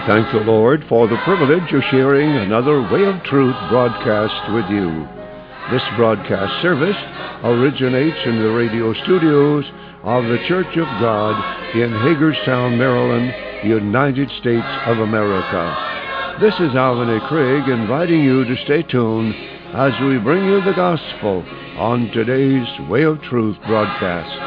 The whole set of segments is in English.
thank the Lord for the privilege of sharing another Way of Truth broadcast with you. This broadcast service originates in the radio studios of the Church of God in Hagerstown, Maryland, United States of America. This is Alvin A. Craig inviting you to stay tuned as we bring you the gospel on today's Way of Truth broadcast.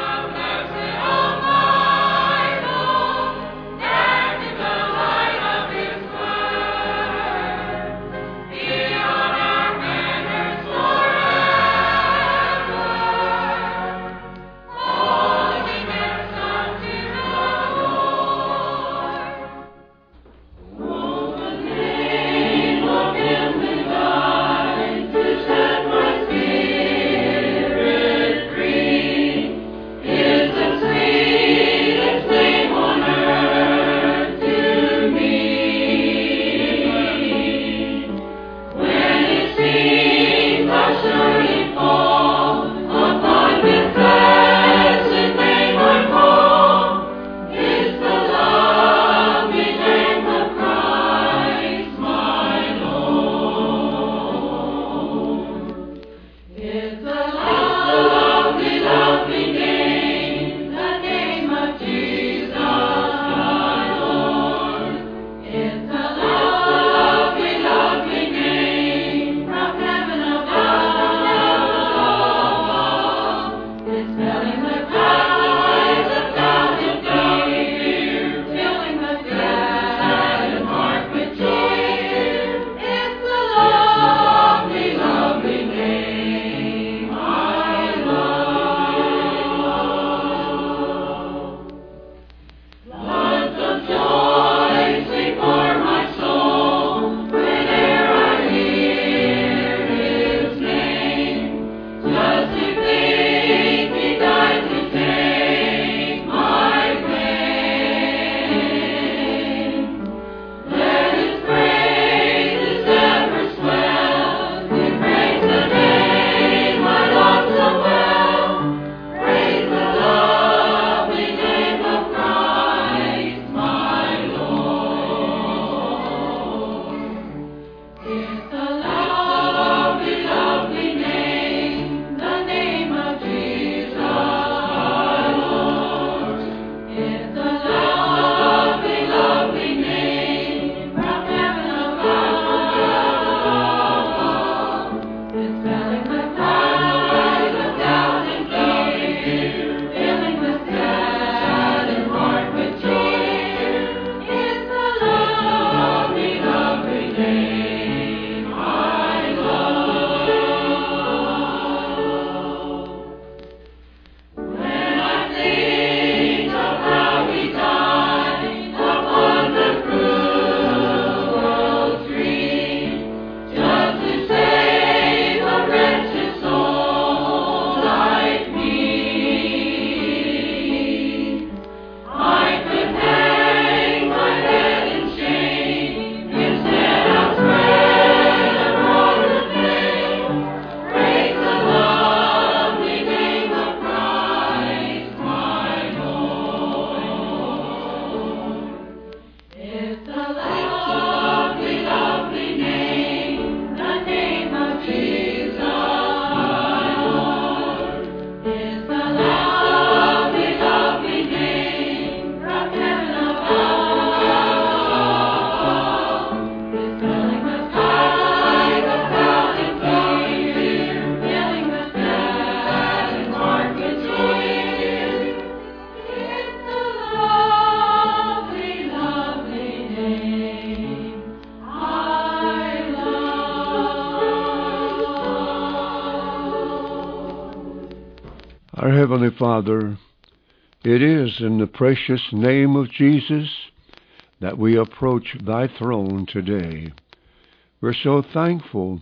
Our Heavenly Father, it is in the precious name of Jesus that we approach Thy throne today. We're so thankful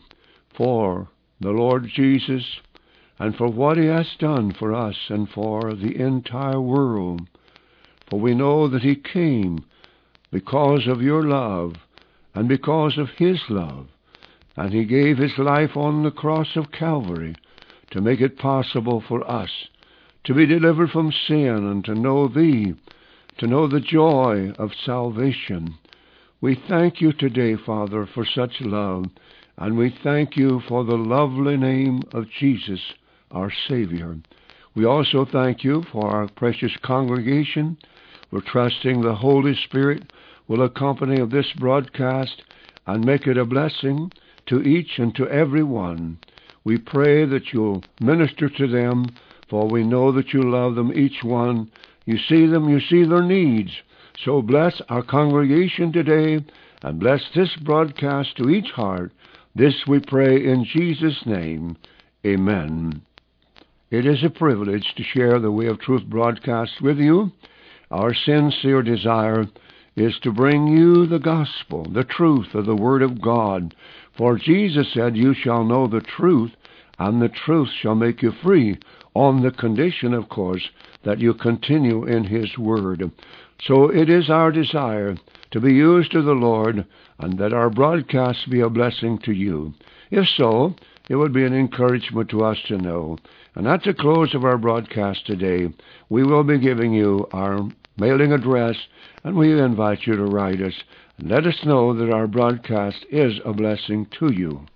for the Lord Jesus and for what He has done for us and for the entire world. For we know that He came because of Your love and because of His love. And He gave His life on the cross of Calvary to make it possible for us to be delivered from sin and to know Thee, to know the joy of salvation. We thank you today, Father, for such love, and we thank you for the lovely name of Jesus, our Savior. We also thank you for our precious congregation. We're trusting the Holy Spirit will accompany this broadcast and make it a blessing to each and to every one. We pray that you'll minister to them, for we know that you love them, each one. You see them, you see their needs. So bless our congregation today, and bless this broadcast to each heart. This we pray in Jesus' name. Amen. It is a privilege to share the Way of Truth broadcast with you. Our sincere desire is to bring you the gospel, the truth of the Word of God. For Jesus said, you shall know the truth, and the truth shall make you free, on the condition, of course, that you continue in His Word. So it is our desire to be used to the Lord, and that our broadcasts be a blessing to you. If so, it would be an encouragement to us to know. And at the close of our broadcast today, we will be giving you our mailing address, and we invite you to write us and let us know that our broadcast is a blessing to you.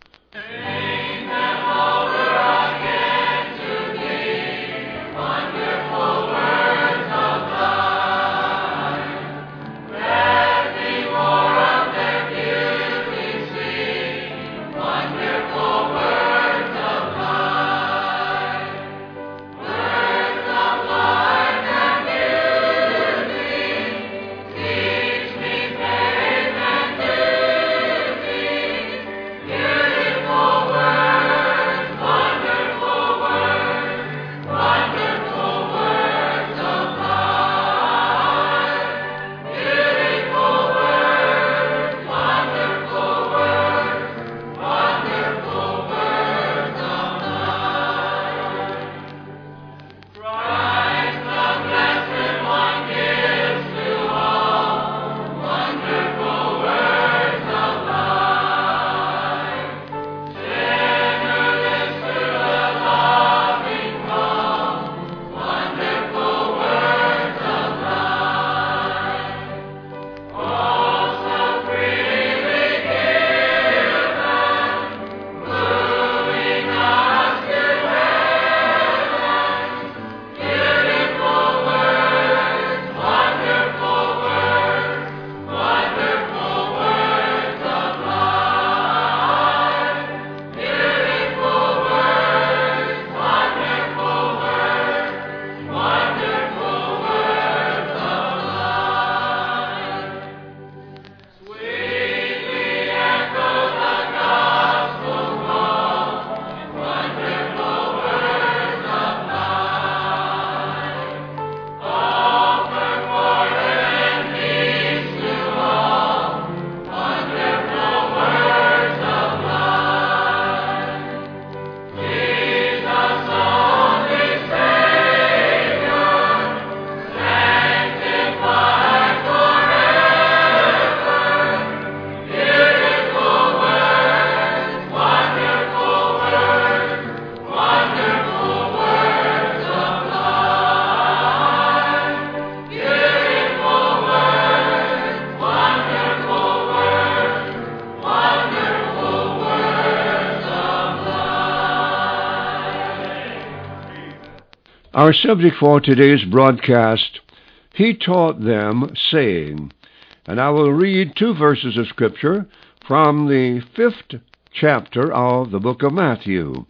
Our subject for today's broadcast, He taught them, saying, and I will read 2 verses of Scripture from the 5th chapter of the book of Matthew.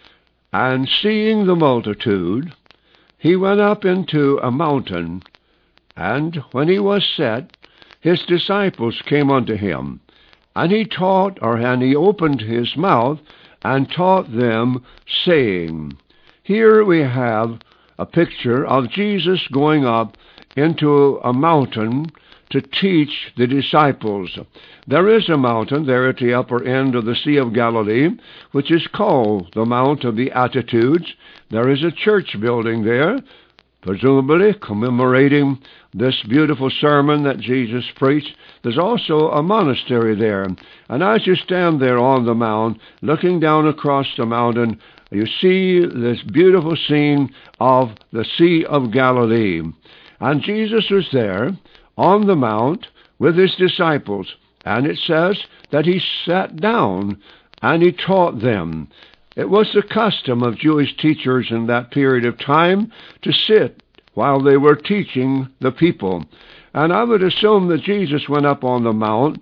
And seeing the multitude, He went up into a mountain, and when He was set, His disciples came unto Him, and He taught, and He opened His mouth, and taught them, saying. Here we have a picture of Jesus going up into a mountain to teach the disciples. There is a mountain there at the upper end of the Sea of Galilee, which is called the Mount of the Beatitudes. There is a church building there, presumably commemorating this beautiful sermon that Jesus preached. There's also a monastery there. And as you stand there on the mount, looking down across the mountain, you see this beautiful scene of the Sea of Galilee. And Jesus was there on the mount with His disciples. And it says that he sat down and he taught them. It was the custom of Jewish teachers in that period of time to sit while they were teaching the people. And I would assume that Jesus went up on the mount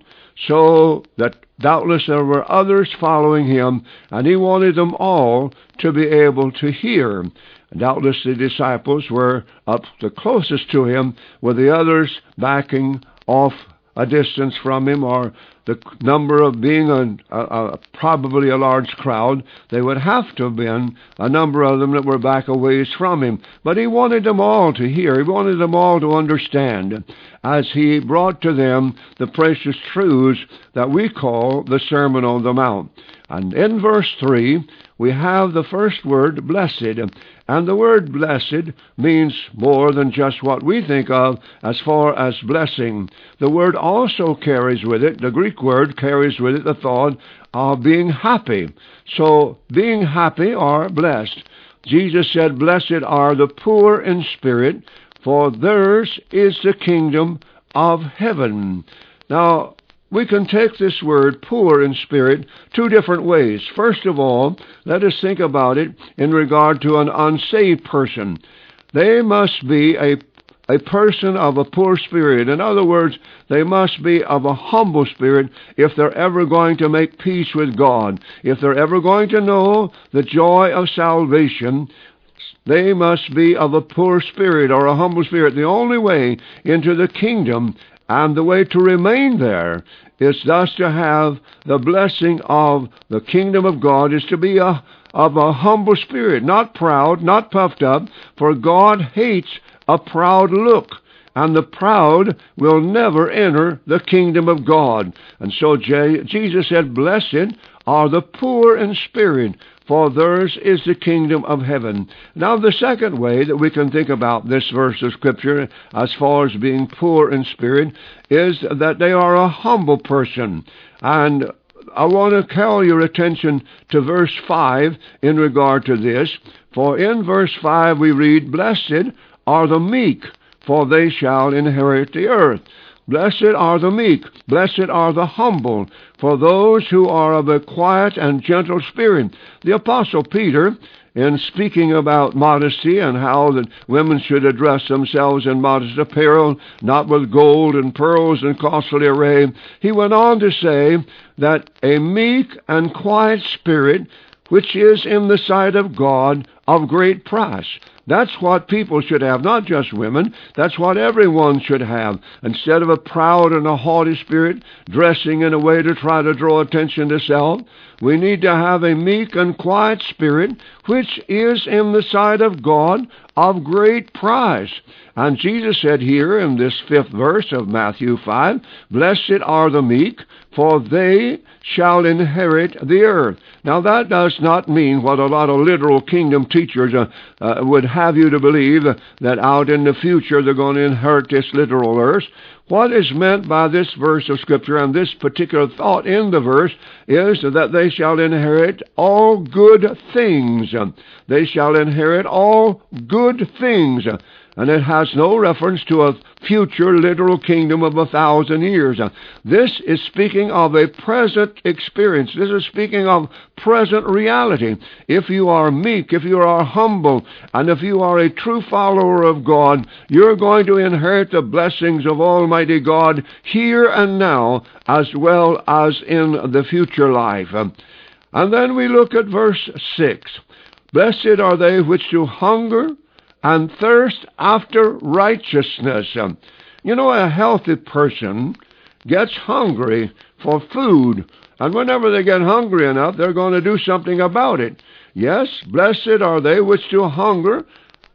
so that doubtless there were others following him, and he wanted them all to be able to hear. Doubtless the disciples were up the closest to him, with the others backing off a distance from him, or the number of being probably a large crowd, they would have to have been a number of them that were back a ways from him. But he wanted them all to hear. He wanted them all to understand as he brought to them the precious truths that we call the Sermon on the Mount. And in verse 3, we have the first word, blessed. And the word blessed means more than just what we think of as far as blessing. The word also carries with it, the Greek word carries with it the thought of being happy. So being happy or blessed. Jesus said, blessed are the poor in spirit, for theirs is the kingdom of heaven. Now, we can take this word, poor in spirit, two different ways. First of all, let us think about it in regard to an unsaved person. They must be a person of a poor spirit. In other words, they must be of a humble spirit if they're ever going to make peace with God. If they're ever going to know the joy of salvation, they must be of a poor spirit or a humble spirit. The only way into the kingdom and the way to remain there is thus to have the blessing of the kingdom of God, is to be of a humble spirit, not proud, not puffed up, for God hates a proud look, and the proud will never enter the kingdom of God. And so Jesus said, blessed are the poor in spirit, for theirs is the kingdom of heaven. Now, the second way that we can think about this verse of Scripture as far as being poor in spirit is that they are a humble person. And I want to call your attention to verse 5 in regard to this. For in verse 5 we read, blessed are the meek, for they shall inherit the earth. Blessed are the meek, blessed are the humble, for those who are of a quiet and gentle spirit. The Apostle Peter, in speaking about modesty and how that women should address themselves in modest apparel, not with gold and pearls and costly array, he went on to say that a meek and quiet spirit, which is in the sight of God of great price. That's what people should have, not just women. That's what everyone should have. Instead of a proud and a haughty spirit, dressing in a way to try to draw attention to self, we need to have a meek and quiet spirit, which is in the sight of God of great price. And Jesus said here in this 5th verse of Matthew 5, blessed are the meek, for they shall inherit the earth. Now, that does not mean what a lot of literal kingdom teachers would have you to believe, that out in the future they're going to inherit this literal earth. What is meant by this verse of Scripture and this particular thought in the verse is that they shall inherit all good things. They shall inherit all good things. And it has no reference to a future literal kingdom of 1,000 years. This is speaking of a present experience. This is speaking of present reality. If you are meek, if you are humble, and if you are a true follower of God, you're going to inherit the blessings of Almighty God here and now, as well as in the future life. And then we look at verse 6. Blessed are they which do hunger and thirst after righteousness. You know, a healthy person gets hungry for food, and whenever they get hungry enough, they're going to do something about it. Yes, blessed are they which do hunger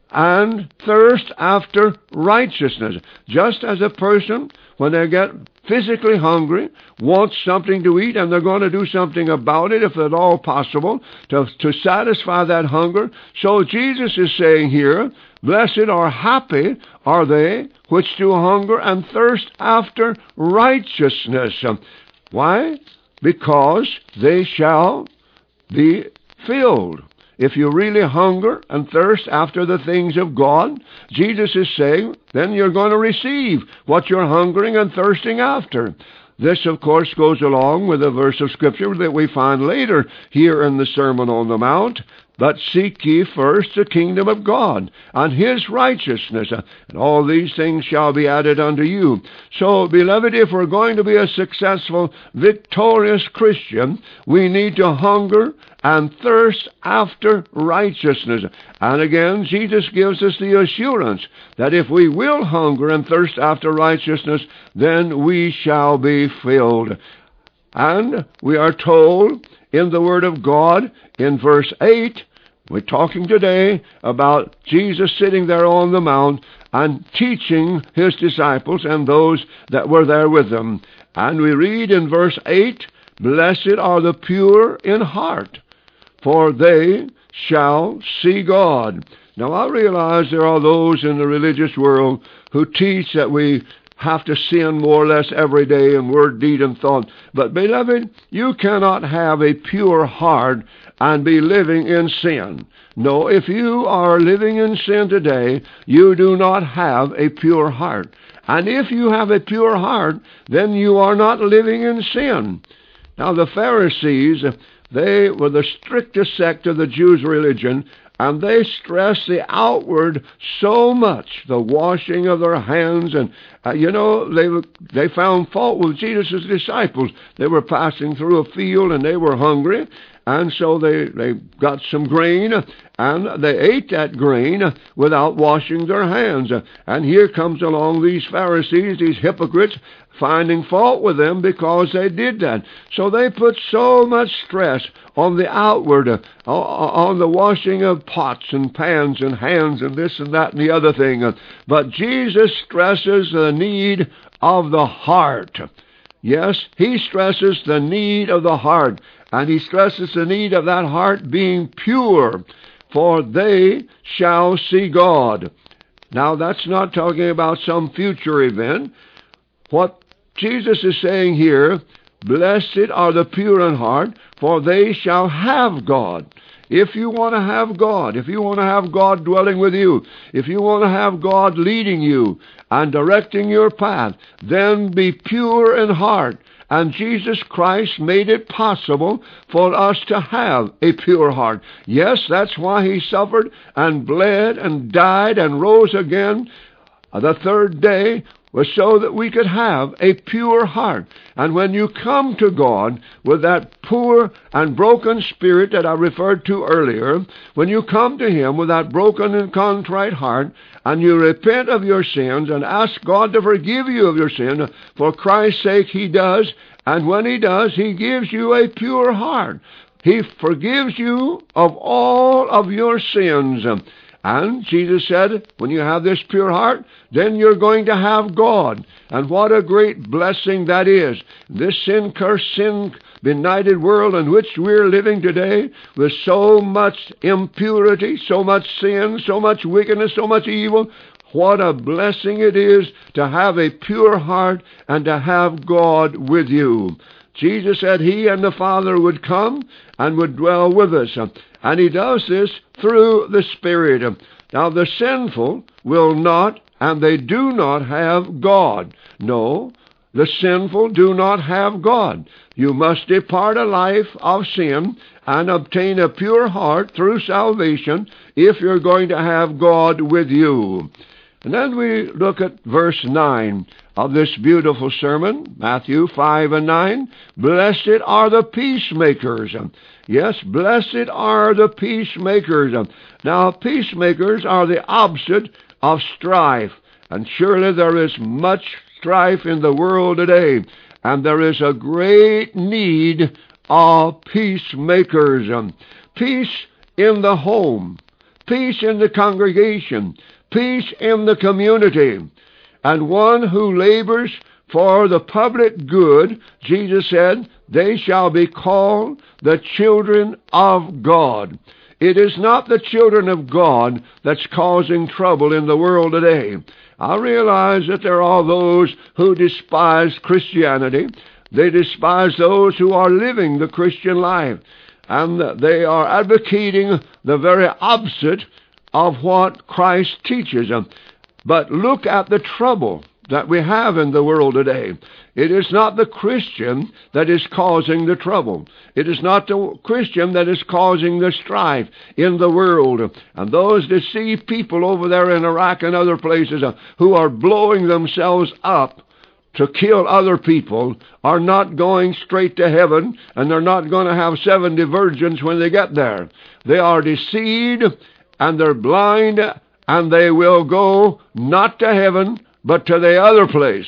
and thirst after righteousness. Just as a person, when they get physically hungry, wants something to eat, and they're going to do something about it, if at all possible, to satisfy that hunger. So Jesus is saying here, blessed or happy are they which do hunger and thirst after righteousness. Why? Because they shall be filled. If you really hunger and thirst after the things of God, Jesus is saying, then you're going to receive what you're hungering and thirsting after. This, of course, goes along with a verse of Scripture that we find later here in the Sermon on the Mount. But seek ye first the kingdom of God and His righteousness, and all these things shall be added unto you. So, beloved, if we're going to be a successful, victorious Christian, we need to hunger and thirst after righteousness. And again, Jesus gives us the assurance that if we will hunger and thirst after righteousness, then we shall be filled. And we are told in the Word of God in verse 8, we're talking today about Jesus sitting there on the mount and teaching His disciples and those that were there with Him. And we read in verse 8, Blessed are the pure in heart, for they shall see God. Now, I realize there are those in the religious world who teach that we have to sin more or less every day in word, deed, and thought. But, beloved, you cannot have a pure heart and be living in sin. No, if you are living in sin today, you do not have a pure heart. And if you have a pure heart, then you are not living in sin. Now, the Pharisees, they were the strictest sect of the Jews' religion, and they stressed the outward so much, the washing of their hands, and they found fault with Jesus' disciples. They were passing through a field and they were hungry, and so they got some grain, and they ate that grain without washing their hands. And here comes along these Pharisees, these hypocrites, finding fault with them because they did that. So they put so much stress on the outward, on the washing of pots and pans and hands and this and that and the other thing. But Jesus stresses the need of the heart. Yes, He stresses the need of the heart, and He stresses the need of that heart being pure, for they shall see God. Now, that's not talking about some future event. What Jesus is saying here, Blessed are the pure in heart, for they shall have God. If you want to have God, if you want to have God dwelling with you, if you want to have God leading you and directing your path, then be pure in heart. And Jesus Christ made it possible for us to have a pure heart. Yes, that's why He suffered and bled and died and rose again the third day, was so that we could have a pure heart. And when you come to God with that poor and broken spirit that I referred to earlier, when you come to Him with that broken and contrite heart, and you repent of your sins and ask God to forgive you of your sin, for Christ's sake He does, and when He does, He gives you a pure heart. He forgives you of all of your sins. And Jesus said, when you have this pure heart, then you're going to have God. And what a great blessing that is. This sin-cursed, sin-benighted world in which we're living today, with so much impurity, so much sin, so much wickedness, so much evil, what a blessing it is to have a pure heart and to have God with you. Jesus said He and the Father would come and would dwell with us. And He does this through the Spirit. Now, the sinful will not, and they do not have God. No, the sinful do not have God. You must depart a life of sin and obtain a pure heart through salvation if you're going to have God with you. And then we look at verse 9 of this beautiful sermon, Matthew 5 and 9. Blessed are the peacemakers. Yes, blessed are the peacemakers. Now, peacemakers are the opposite of strife. And surely there is much strife in the world today. And there is a great need of peacemakers. Peace in the home. Peace in the congregation. Peace in the community. And one who labors for the public good, Jesus said, they shall be called the children of God. It is not the children of God that's causing trouble in the world today. I realize that there are those who despise Christianity. They despise those who are living the Christian life. And they are advocating the very opposite of what Christ teaches them. But look at the trouble that we have in the world today. It is not the Christian that is causing the trouble. It is not the Christian that is causing the strife in the world. And those deceived people over there in Iraq and other places who are blowing themselves up to kill other people are not going straight to heaven, and they're not going to have 70 virgins when they get there. They are deceived, and they're blind, and they will go not to heaven, but to the other place,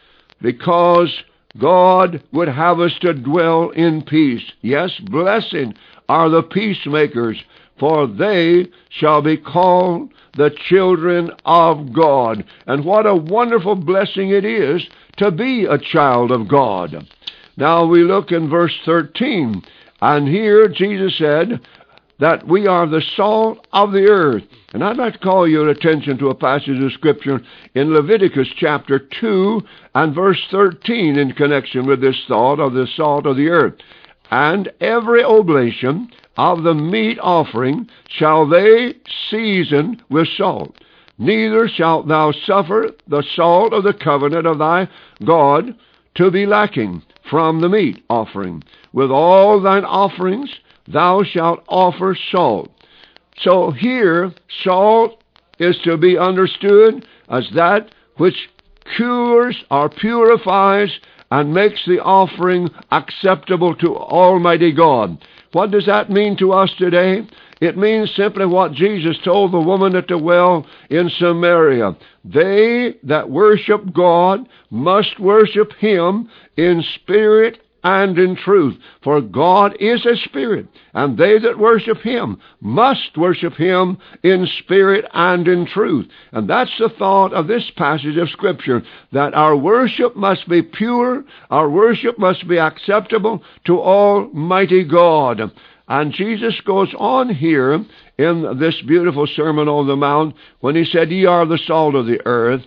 because God would have us to dwell in peace. Yes, blessed are the peacemakers, for they shall be called the children of God. And what a wonderful blessing it is to be a child of God. Now we look in verse 13, and here Jesus said that we are the salt of the earth. And I'd like to call your attention to a passage of Scripture in Leviticus chapter 2 and verse 13 in connection with this thought of the salt of the earth. And every oblation of the meat offering shall they season with salt. Neither shalt thou suffer the salt of the covenant of thy God to be lacking from the meat offering. With all thine offerings thou shalt offer salt. So here, salt is to be understood as that which cures or purifies and makes the offering acceptable to Almighty God. What does that mean to us today? It means simply what Jesus told the woman at the well in Samaria. They that worship God must worship Him in spirit and in truth. For God is a spirit, and they that worship Him must worship Him in spirit and in truth. And that's the thought of this passage of Scripture, that our worship must be pure, our worship must be acceptable to Almighty God. And Jesus goes on here in this beautiful Sermon on the Mount when He said, Ye are the salt of the earth.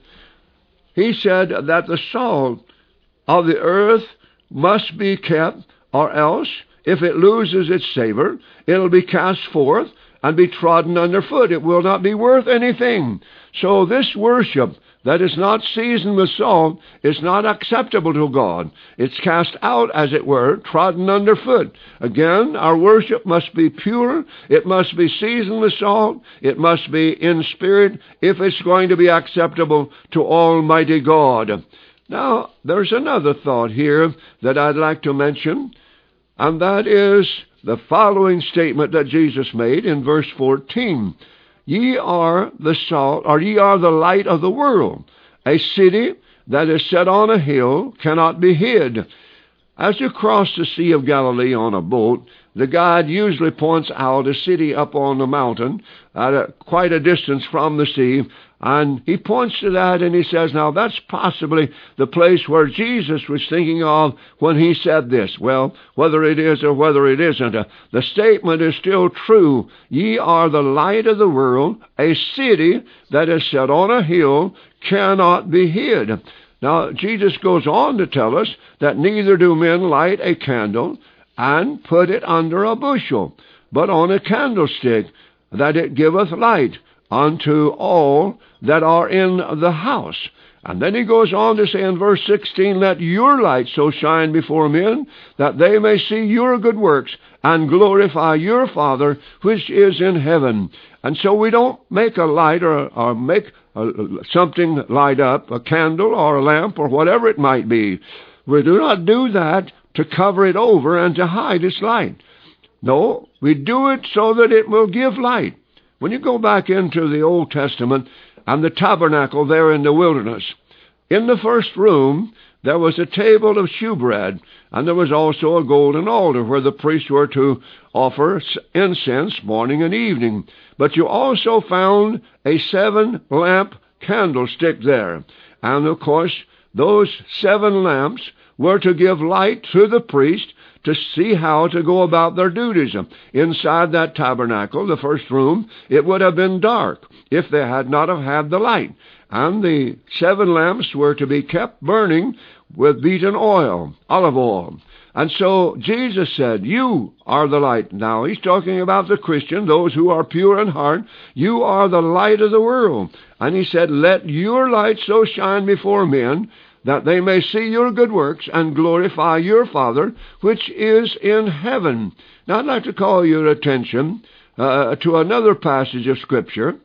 He said that the salt of the earth must be kept, or else, if it loses its savor, it'll be cast forth and be trodden underfoot. It will not be worth anything. So this worship that is not seasoned with salt is not acceptable to God. It's cast out, as it were, trodden underfoot. Again, our worship must be pure. It must be seasoned with salt. It must be in spirit if it's going to be acceptable to Almighty God. Now, there's another thought here that I'd like to mention, and that is the following statement that Jesus made in verse 14. Ye are the salt, or ye are the light of the world. A city that is set on a hill cannot be hid. As you cross the Sea of Galilee on a boat, the guide usually points out a city up on the mountain at quite a distance from the sea, and he points to that and he says, now that's possibly the place where Jesus was thinking of when he said this. Well, whether it is or whether it isn't, the statement is still true. Ye are the light of the world. A city that is set on a hill cannot be hid. Now, Jesus goes on to tell us that neither do men light a candle and put it under a bushel, but on a candlestick, that it giveth light unto all that are in the house. And then he goes on to say in verse 16, Let your light so shine before men, that they may see your good works, and glorify your Father which is in heaven. And so we don't make a light or make something light up, a candle or a lamp or whatever it might be. We do not do that to cover it over and to hide its light. No, we do it so that it will give light. When you go back into the Old Testament and the tabernacle there in the wilderness, in the first room there was a table of shewbread, and there was also a golden altar where the priests were to offer incense morning and evening. But you also found a 7-lamp candlestick there. And of course, those 7 lamps were to give light to the priest to see how to go about their duties. Inside that tabernacle, the first room, it would have been dark if they had not have had the light. And the 7 lamps were to be kept burning with beaten oil, olive oil. And so Jesus said, you are the light. Now he's talking about the Christian, those who are pure in heart. You are the light of the world. And he said, let your light so shine before men that they may see your good works and glorify your Father which is in heaven. Now I'd like to call your attention to another passage of Scripture.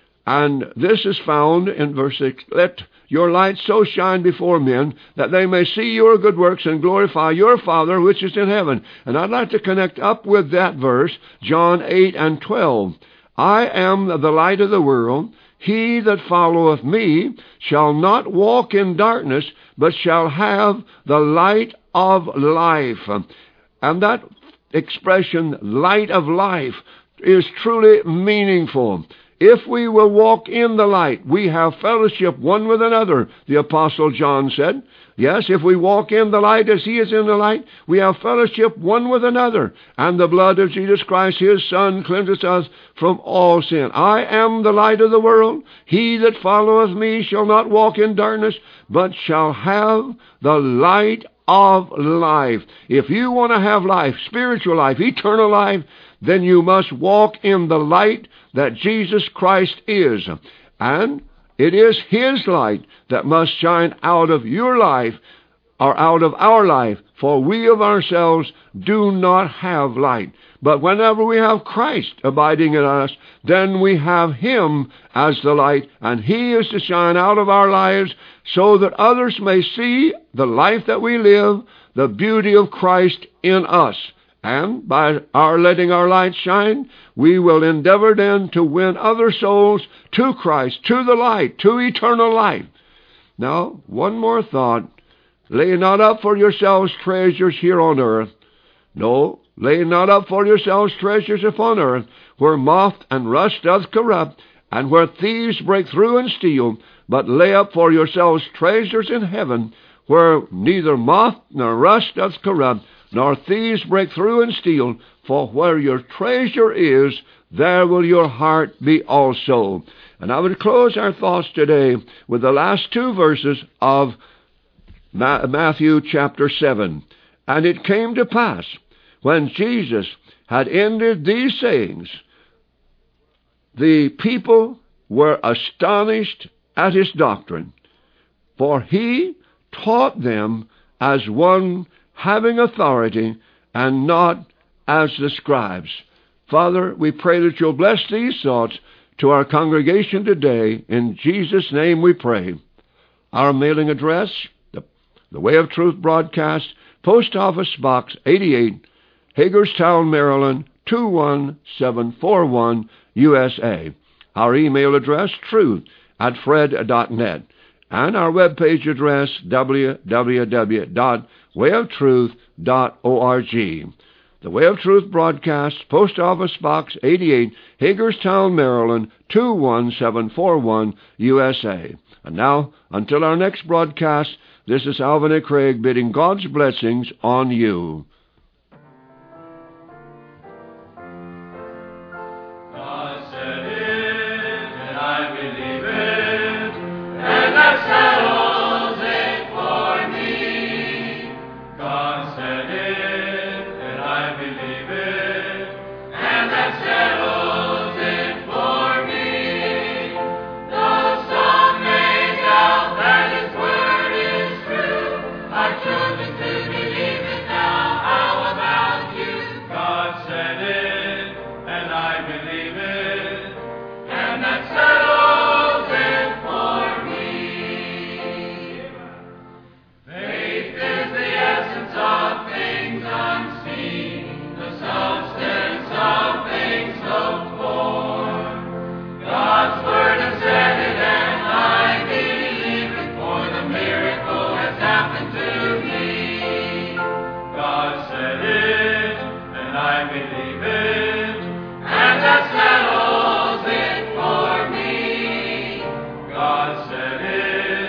And this is found in verse 6. Let your light so shine before men that they may see your good works and glorify your Father which is in heaven. And I'd like to connect up with that verse, John 8 and 12. I am the light of the world. He that followeth me shall not walk in darkness, but shall have the light of life. And that expression, light of life, is truly meaningful. If we will walk in the light, we have fellowship one with another, the Apostle John said. Yes, if we walk in the light as he is in the light, we have fellowship one with another. And the blood of Jesus Christ, his Son, cleanses us from all sin. I am the light of the world. He that followeth me shall not walk in darkness, but shall have the light of life. If you want to have life, spiritual life, eternal life, then you must walk in the light that Jesus Christ is. And it is his light that must shine out of your life, or out of our life, for we of ourselves do not have light. But whenever we have Christ abiding in us, then we have him as the light, and he is to shine out of our lives so that others may see the life that we live, the beauty of Christ in us. And by our letting our light shine, we will endeavor then to win other souls to Christ, to the light, to eternal life. Now, one more thought. Lay not up for yourselves treasures here on earth. No, lay not up for yourselves treasures upon earth, where moth and rust doth corrupt, and where thieves break through and steal. But lay up for yourselves treasures in heaven, where neither moth nor rust doth corrupt, nor thieves break through and steal. For where your treasure is, there will your heart be also. And I would close our thoughts today with the last 2 verses of Matthew chapter 7. And it came to pass, when Jesus had ended these sayings, the people were astonished at his doctrine, for he taught them as one having authority, and not as the scribes. Father, we pray that you'll bless these thoughts to our congregation today. In Jesus' name we pray. Our mailing address, the Way of Truth Broadcast, Post Office Box 88, Hagerstown, Maryland, 21741, USA. Our email address, truth@fred.net. And our webpage address, www.wayoftruth.org. The Way of Truth Broadcast, Post Office Box 88, Hagerstown, Maryland, 21741, USA. And now, until our next broadcast, this is Alvin A. Craig bidding God's blessings on you.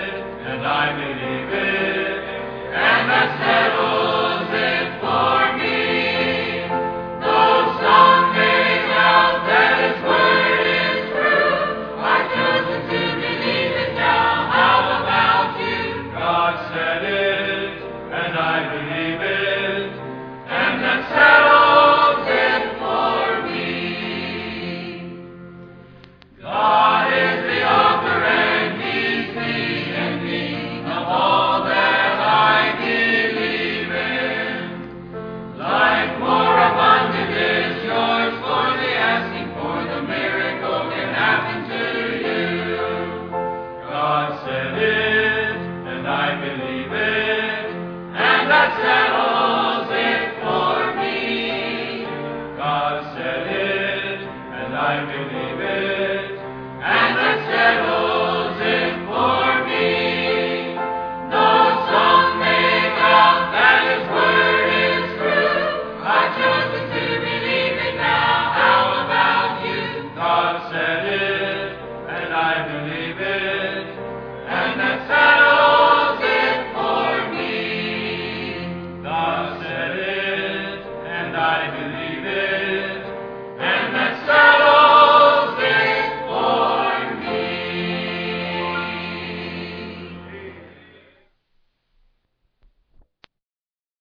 Settles it for me. believe it.